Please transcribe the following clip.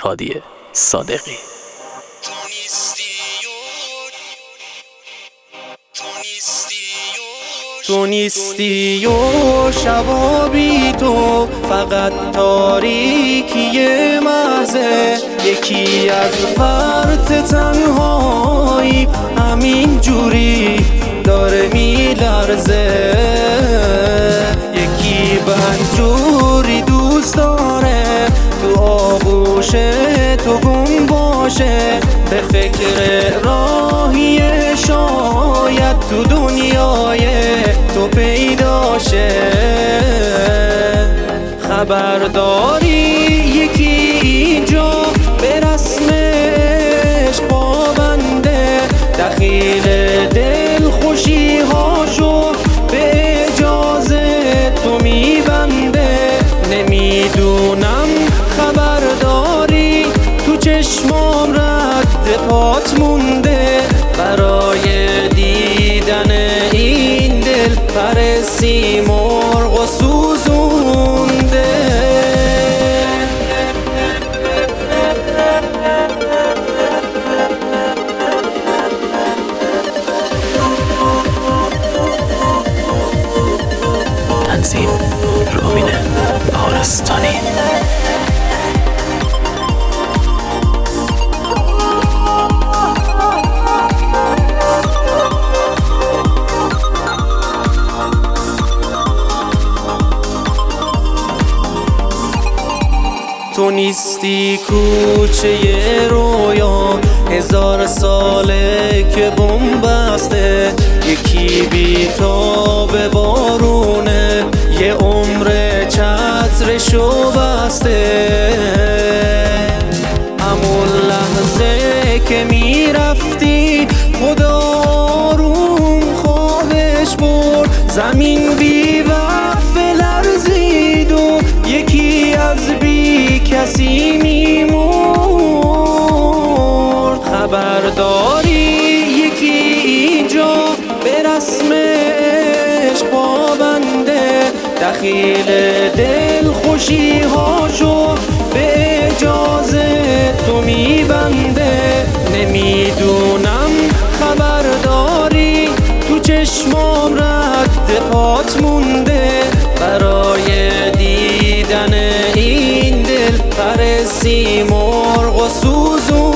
هادی صادقی. تو نیستی و شبا بی تو فقط تاریکی محضه، یکی از فرط تنهایی همین جوری داره میلرزه، یکی بدجوری دوست داره تو آغوش تو گم باشه، به فکر راهی شاید تو دنیای تو پیداشه. خبرداری یکی اینجا به رسم عشق پابنده، دخیل دل خوشی هاشو به اجازه تو میبنده، نمیدونم خبرداری تو چشمام رد پات مونده، برای دیدن این دل پر سیمرغ و سوزونده. تنظیم روبین بهارستانی. تو نیستی کوچه رویا، 1000 ساله که بن‌بسته، یکی بی‌تاب بارونه یه عمر چترشو بسته، همون لحظه که میرفتی خدا آروم خوابش برد، زمین بی وقف لرزید و یکی از بی کسی میمرد. خبرداری یکی اینجا به رسم عشق پابنده، دخیل دل خوشی هاشو به اجازه تو میبنده، نمیدونم خبرداری تو چشمام رد پات مونده، برای دیدن این دل پر سیمرغ و سوزون